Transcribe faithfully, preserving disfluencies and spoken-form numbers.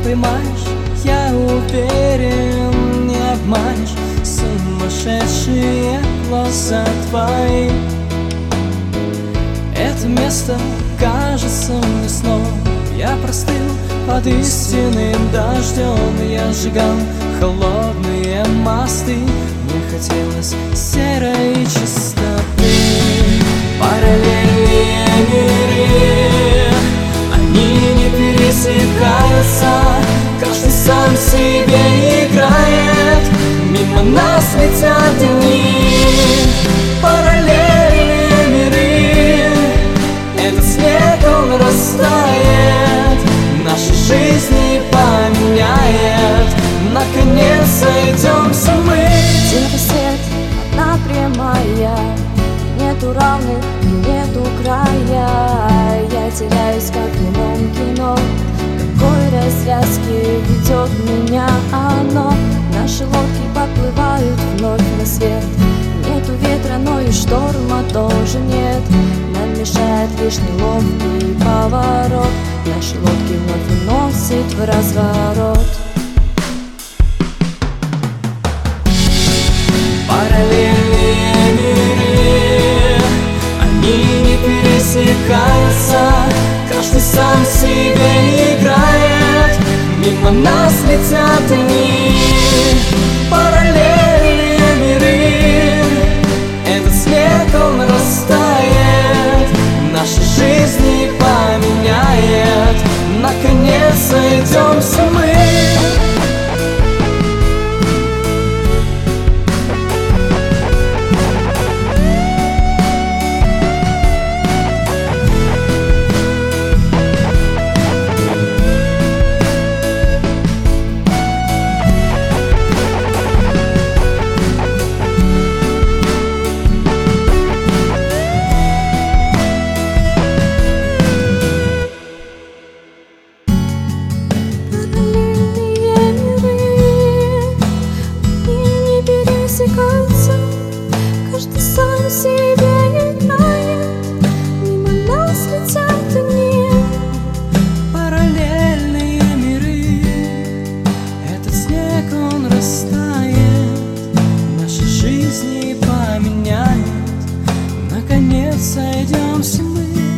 поймаешь, я уверен, не обманешь. Сумасшедшие глаза твои. Это место кажется мне сном. Я простыл под истинным дождем. Я сжигал холодные мосты. Мне хотелось серой чистоты. Параллельные миры, они не пересекаются. Каждый сам себе играет. Мимо нас летят дни. Параллельные миры, этот снег он растает, наши жизни поменяет. Наконец сойдемся мы. Где свет, одна прямая, нету равных и нету края. Я теряюсь, как в немом кино. Какой развязки ведет меня оно? Наши лодки подплывают вновь на свет. Нету ветра, но и шторма тоже нет. Нам мешает лишь неловкий поворот. Наши лодки вновь уносит в разворот. Параллельные миры, они не пересекаются. Каждый сам себе играет. Мимо нас летят дни. Параллельные миры, этот снег он растает, наши жизни поменяет. Наконец сойдемся мы. Каждый сам себе играет. Мимо нас летят дни. Параллельные миры, этот снег он растает, наши жизни поменяет. Наконец сойдемся мы.